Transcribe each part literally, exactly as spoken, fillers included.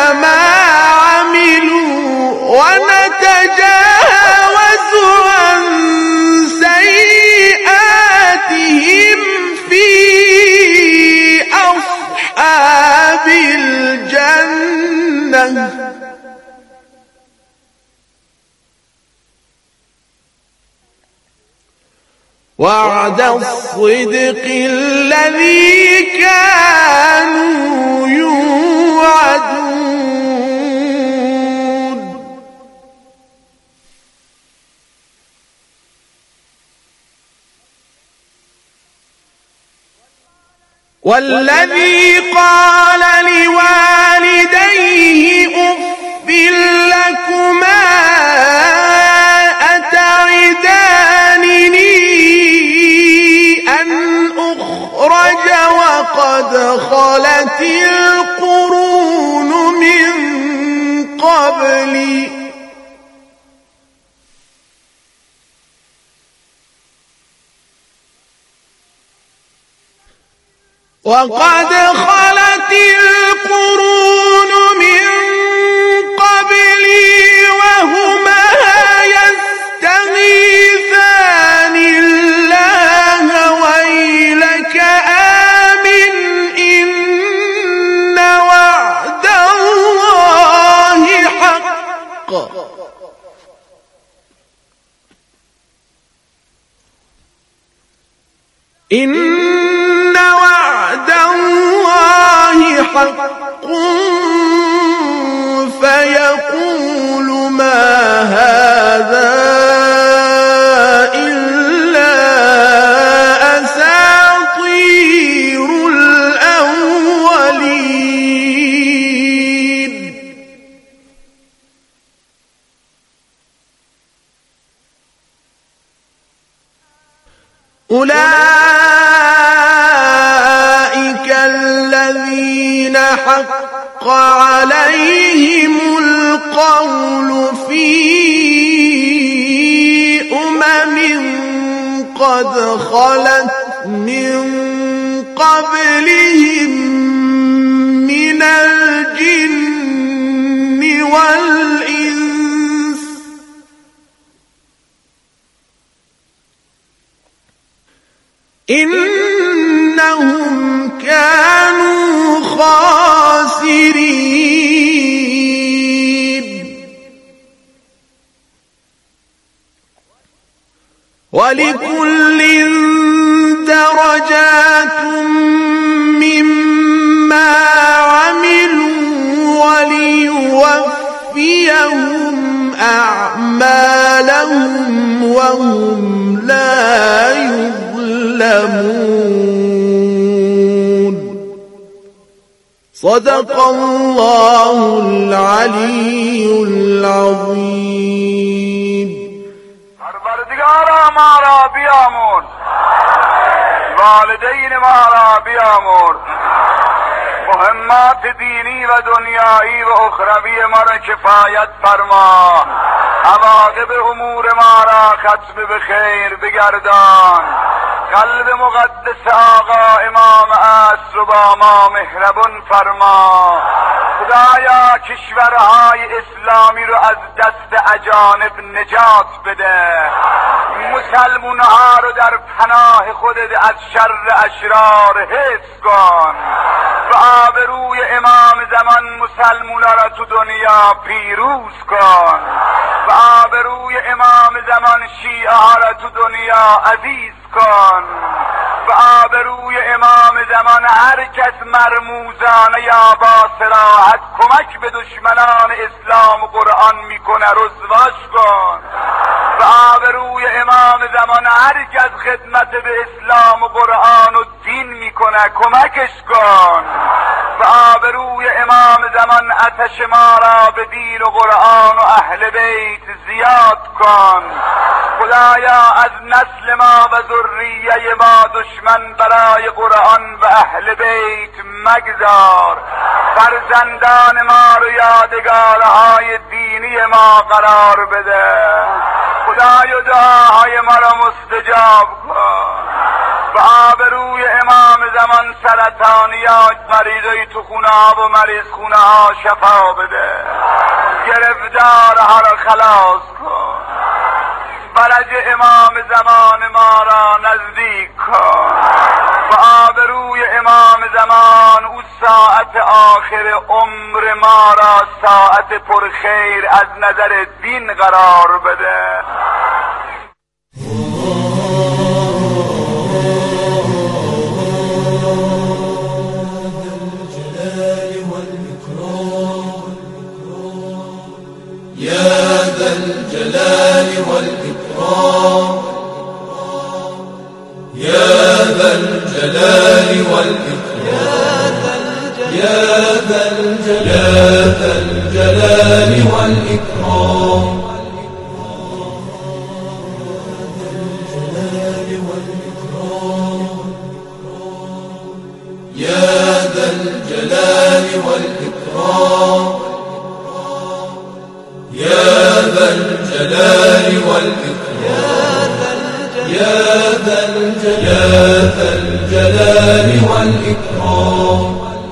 ما عملوا ونتجاوز عن سيئاتهم في أصحاب الجنة وعد الصدق الذي كانوا يوعدون. والذي قال لوالديه أف لكما أتعدانني أن أخرج وقد خلت القرون من قبلي وقد خلت القرون من قبلي وهما يستغيثان الله ويلك آمن إن وعد الله حق إن وعد الله حق فيقول ما هذا إلا أساطير الأولين. أولئك الذين حق عليهم القول في أمم قد خلت من قبلهم من الجن والإنس إنهم كانوا خاسرين. ولكل درجات مما عملوا وليوفيهم أعمالهم وهم لا يظلمون. صدق الله العلي العظيم. پروردگارا ما را بیامرز، والدین ما را بیامرز، مهمات دینی و دنیایی و اخروی ما را کفایت فرما، عواقب امور ما را ختم به خیر بگردان، قلب مقدس آقا امام عصر با ما مهربان فرما. خدایا کشورهای اسلامی رو از دست اجانب نجات بده، مسلمانها رو در پناه خودت از شر اشرار حفظ کن و آبروی امام زمان مسلمونا را تو دنیا پیروز کن و آبروی امام زمان شیعه ها را تو دنیا عزیز کن و آبروی امام زمان هر کس مرموزانه یا با صراحت کمک به دشمنان اسلام و قرآن میکنه رسواش کن و آبروی امام زمان هر کس خدمت به اسلام و قرآن و دین میکنه کمکش کن و آبروی امام زمان آتش ما را به دین و قرآن و اهل بیت زیاد کن. خدایا از نسل ما و ذریه ما دشمن برای قرآن و اهل بیت مگذار، فرزندان ما رو یادگارهای دینی ما قرار بده. خدای دعاهای ما را مستجاب کن. به آبروی امام زمان سرطانیات مریضای تو خونه ها و مریض خونه ها شفا بده، گرفتار ها را خلاص کن، فرج امام زمان ما را نزدیک کن. به آبروی امام زمان او ساعت آخر عمر ما را ساعت پرخیر از نظر دین قرار بده. يا ذا الجلال والإكرام يا ذا الجلال والإكرام يا ذا الجلال والإكرام يا ذا الجلال والإكرام يا ذا الجلال والإكرام يا ذا الجلال والإكرام.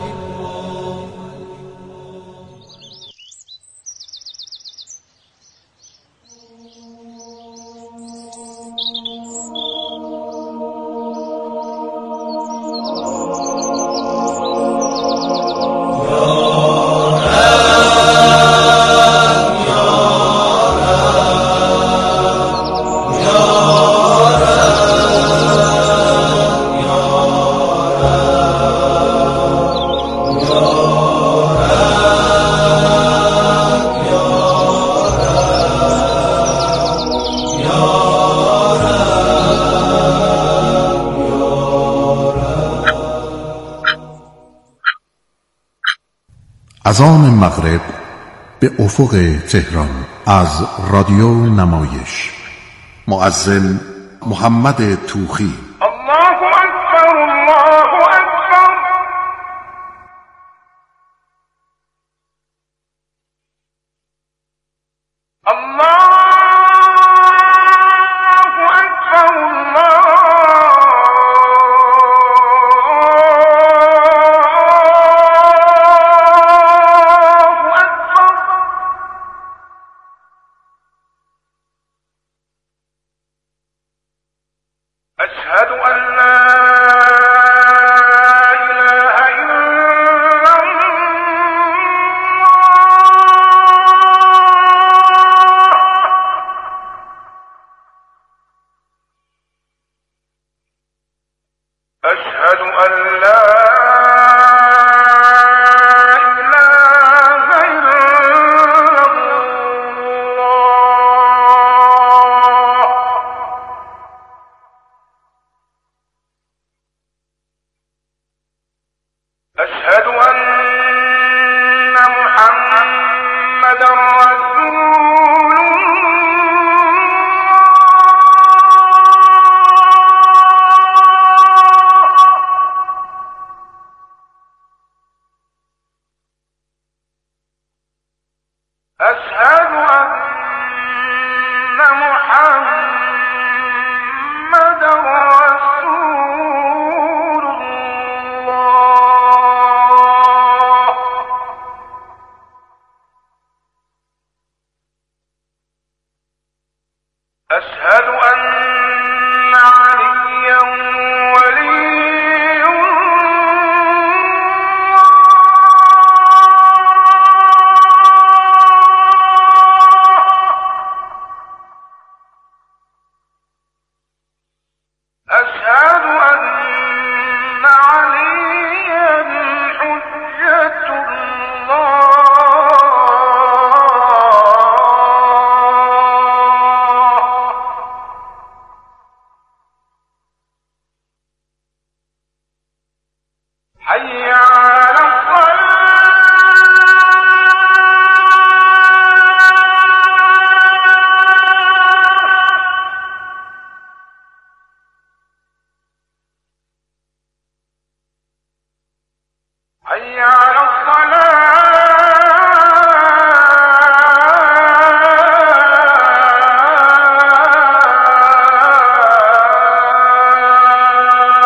اذان مغرب به افق تهران از رادیو نمایش. مؤذن محمد توخی. الله اکبر الله اکبر. الله اکبر الله أشهد أن لا إله إلا الله. أشهد أن لا أشهد أن محمدا رسول الله. أشهد أن محمدا رسول الله. أشهد أن عليا ولي أشهد أن عليا حجة الله. حي على حي على الصلاة.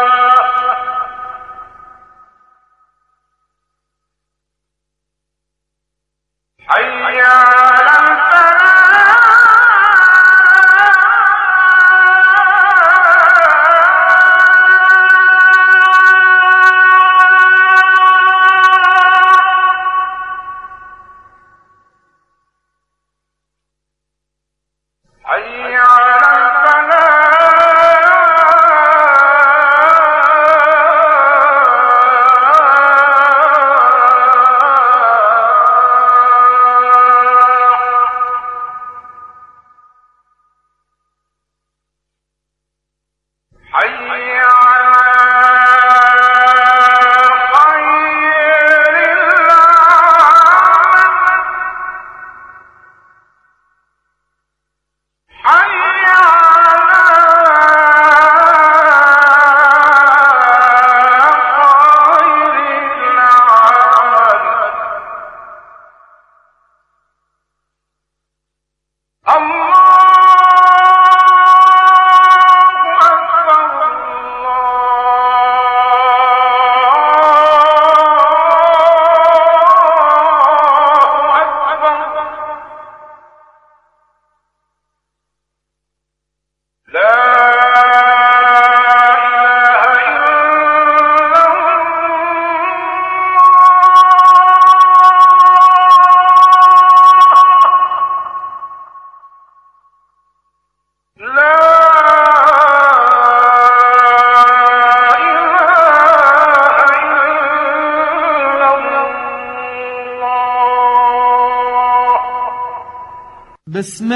بسم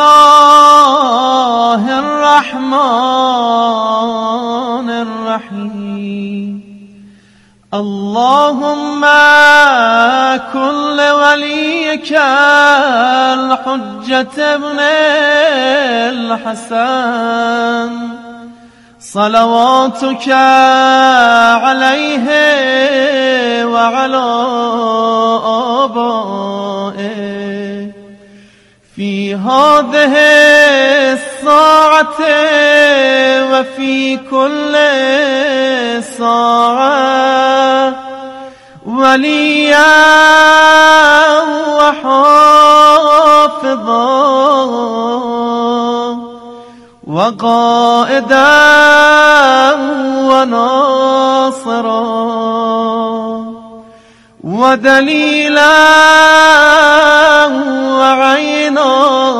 الله الرحمن الرحيم اللهم كن لوليك الحجة ابن الحسن صلواتك عليه وعلى آبائه في هذه الساعة وفي كل ساعة وليا وحافظا وقائدا وناصرا ودليلا وعينا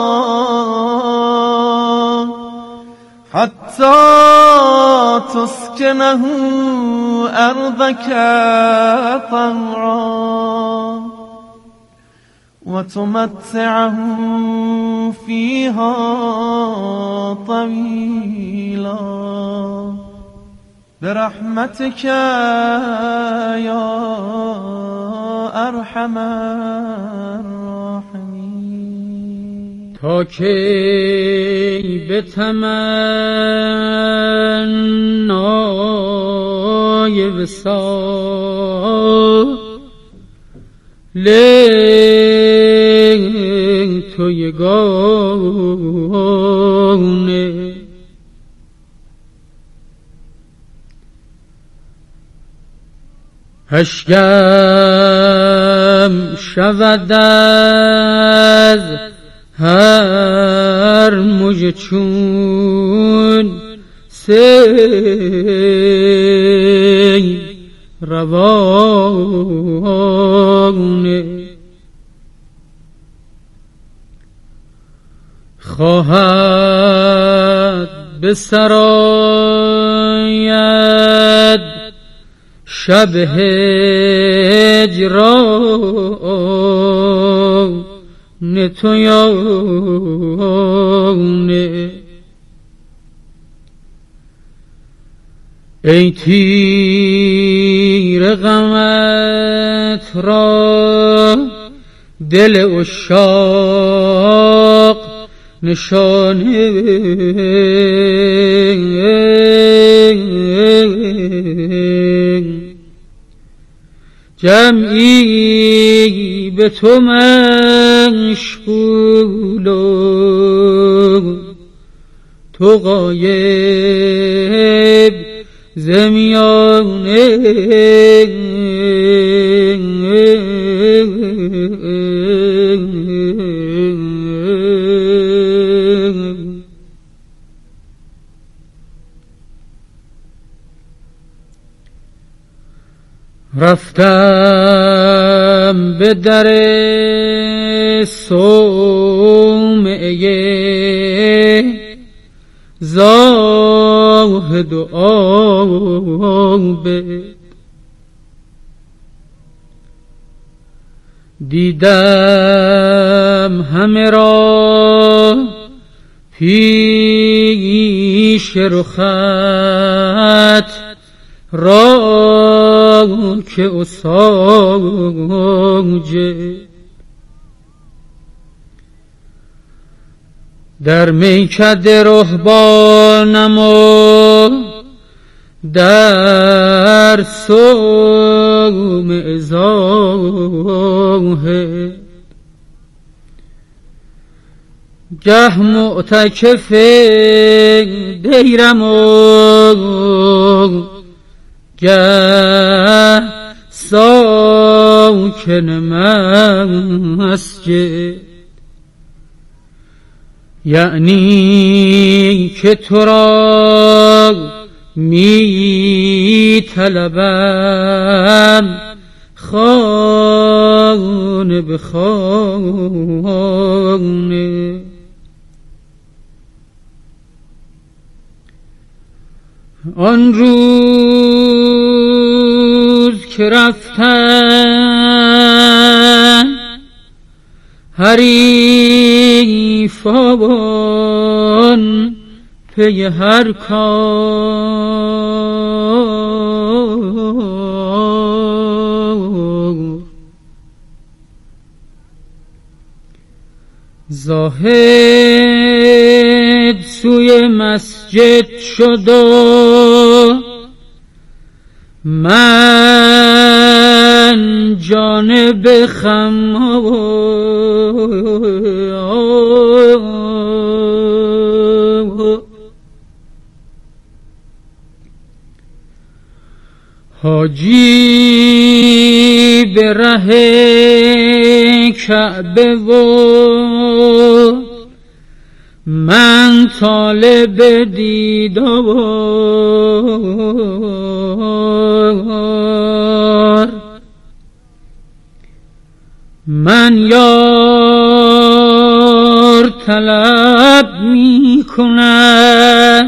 حتى تسكنه أرضك طوعا وتمتعه فيها طويلا برحمتك يا أرحم الراحمين. تا کی به تمنای وصال لیک تو یگانه اشکم شود از هر مژه چون سیل روانه خواهد به سرآید شب هجران تو یانه ای تیر غمت را دل عشاق نشانه جمعی به تو مشغول و تو غایب زمیانه رفتم به در صومعه زاهد و عابد دیدم همه را پیش رخت را که اساجه در میکده رهبانم و در صومعه زاهد گه معتکف دیرم و گه ساکن مسجد یعنی که تو را می طلبم خانه به خانه آن روز که رفتن هری چوبان پی هر کار زاهد سوی مسجد شد و من جانب خمار حاجی به ره کعبه و من طالب دیدار من یار طلب می کنم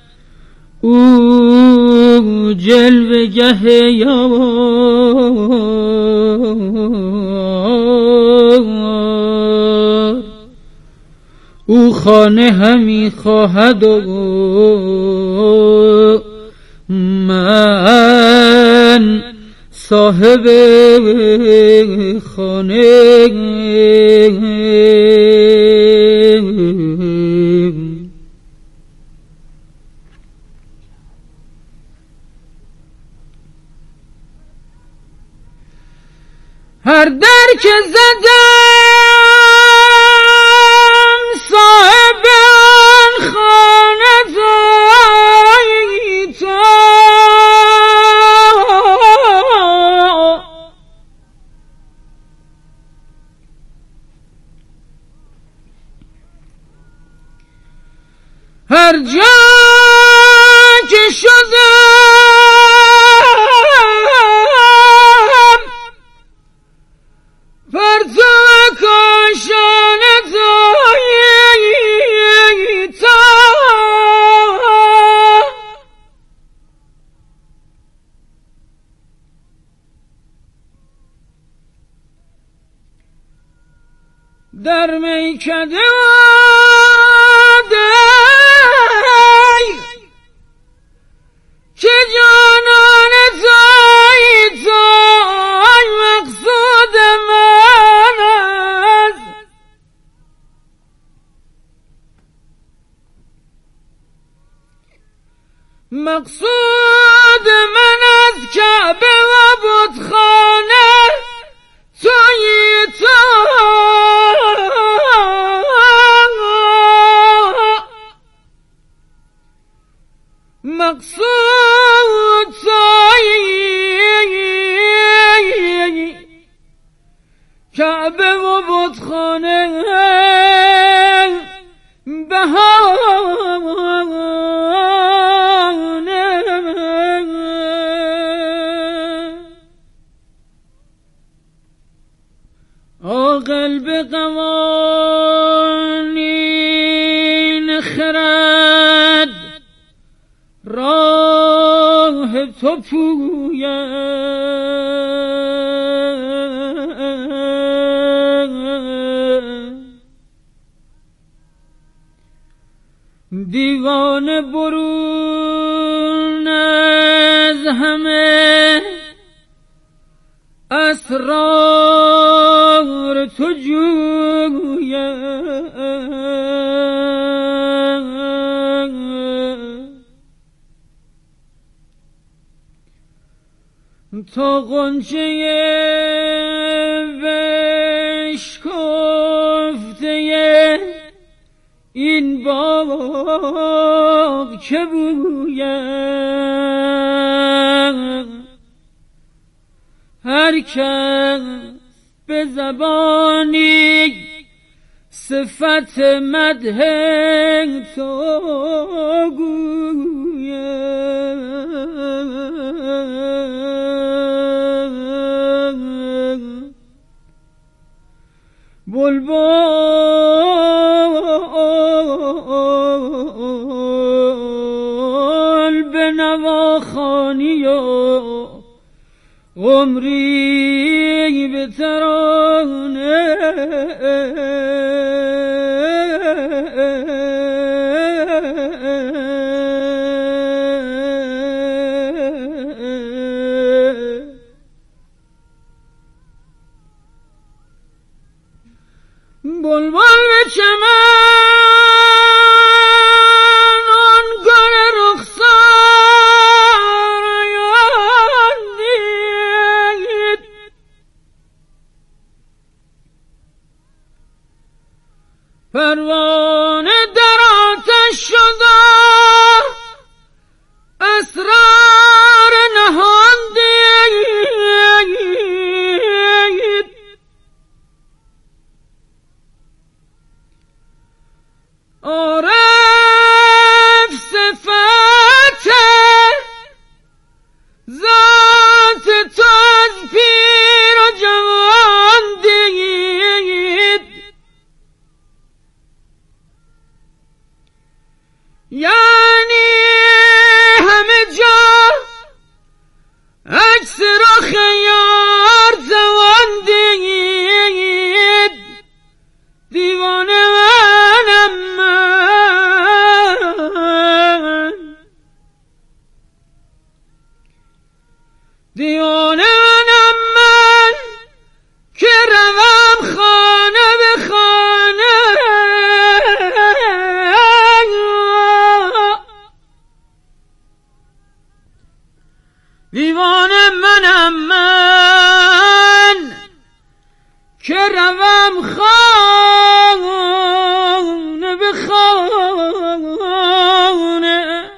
او جلوگه یار او خانه همی خواهد و من صاحب خانه هر در که زدم صاحب آن خانه زایتا هر جا که شدم پرتو کاشان زایتا در میکده که جانان زایتا مقصود من است مقصود من از کعبه و بتخانه توی تو مقصود توی کعبه و بتخانه بهانه عاقل به قوانین خرد راه تو پوید دیوانه برون از همه اسرار تو جوید تا غنچه بشکفته این باغ که بوید هر کس به زبانی صفت مدح تو گوید بلبل به نواخوانی و عمری به ترانه بلبل به چمن آن گل رخسار یادید پروانه در آتش شده اسرار نهان دید عارف صفت ذات تو از پیر و جوان دید یعنی همه جا عکس رخ یار زوان دید دیوانه منم من دیوانه منم من که روم خانه به خانه دیوانه منم من که روم خانه به خانه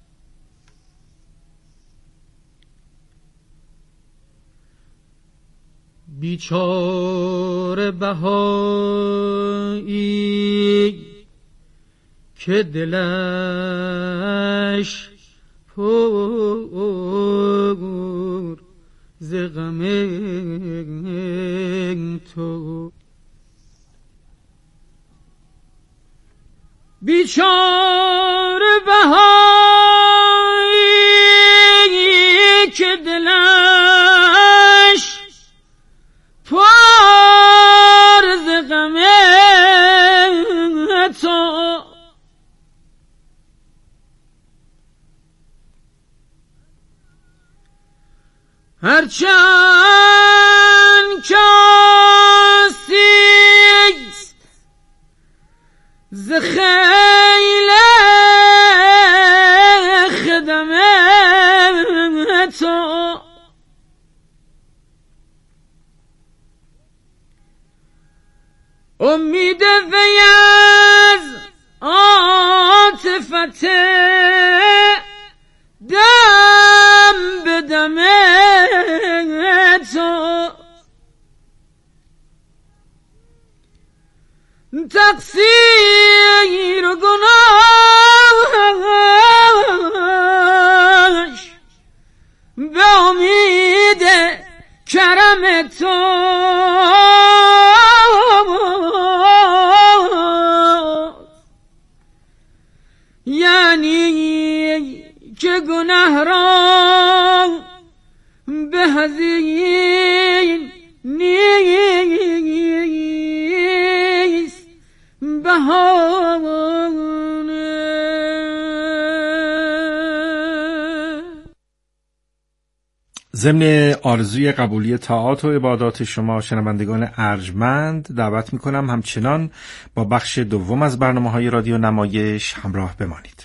بیچاره بهایی که دلش پر ز غم تو بیچاره بهایی که دلش پر ز غم تو هرچند کاسیست ز خیل خدم تو امید وی از عاطفت دم به دم تو تقصیر و گناهش به امید کرم تو یعنی که گناه را به هزین نیست بهانه. ضمن آرزوی قبولی طاعات و عبادات شما شنوندگان ارجمند دعوت میکنم همچنان با بخش دوم از برنامه‌های رادیو نمایش همراه بمانید.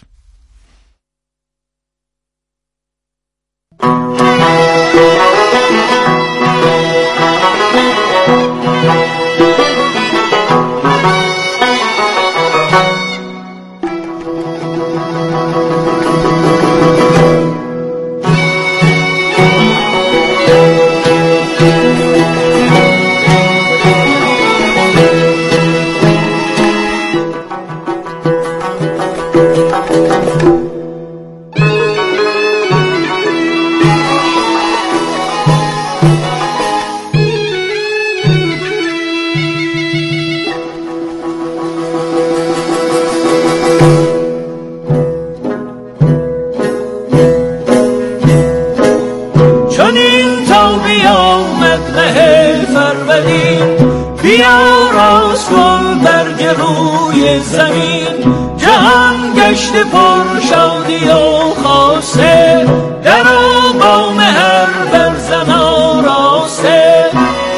تا بیامد مه فروردین، بیاراست گل برگ روی زمین. جهان گشت پر شادی و خاصه، در آقام هر برزن آراسته.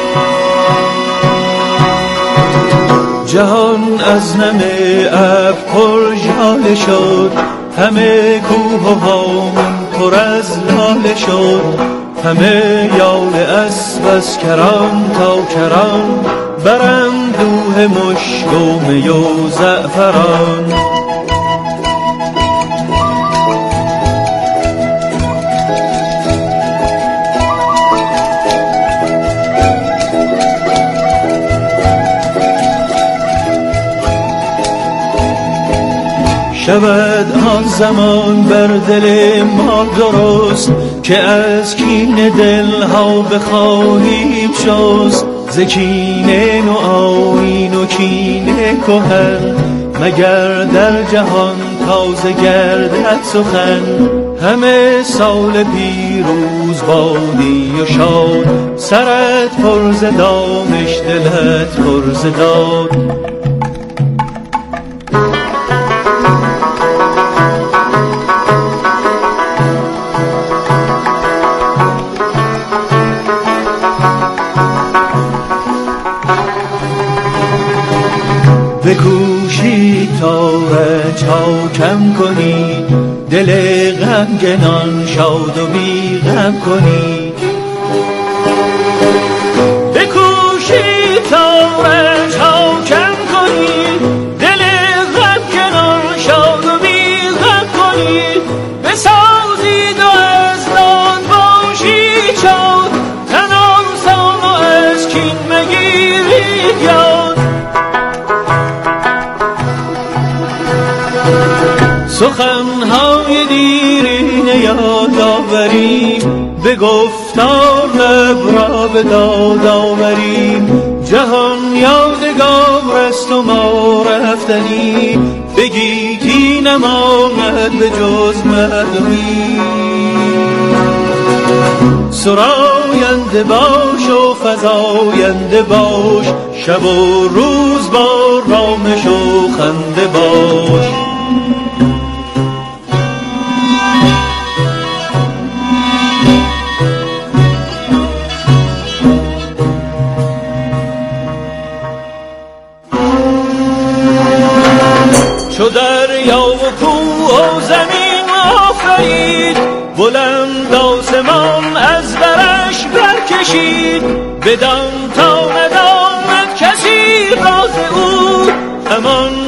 جهان از نم ابر پر ژاله شد، همه کوه و هامون پر از لاله شد. همه یال اسب از کران تا کران، براندوه مشک و می و زعفران. شود آن زمان بر دل ما درست، که از کین دل ها بخواهیم شست. ز کینه نو آیین و کینه کهن، مگر در جهان تازه گردد سخن. همه سال پیروز بادی و شاد، سرت پر ز دانش دلت پر ز داد. بکوشید تا رنج ها کم کنید، دل غمگنان شاد و بی غم کنید. بکوشید تا رنج ها کم کنید، دل غمگنان شاد و بی غم کنید. بسازید و از داد باشید شاد، تن آسان و از کین مگیرید یاد. سخنهای دیرین یاد آوریم، به گفتار لب را به داد آوریم. جهان یادگار است و ما رفتنی، بگید اینم آمد به جز مردمی. سراینده باش و فزاینده باش، شب و روز با رامش و خنده باش. چو دریا و کوه و زمین آفرید، بلند آسمان از برش برکشید. بدان تا نداند کسی راز او، همان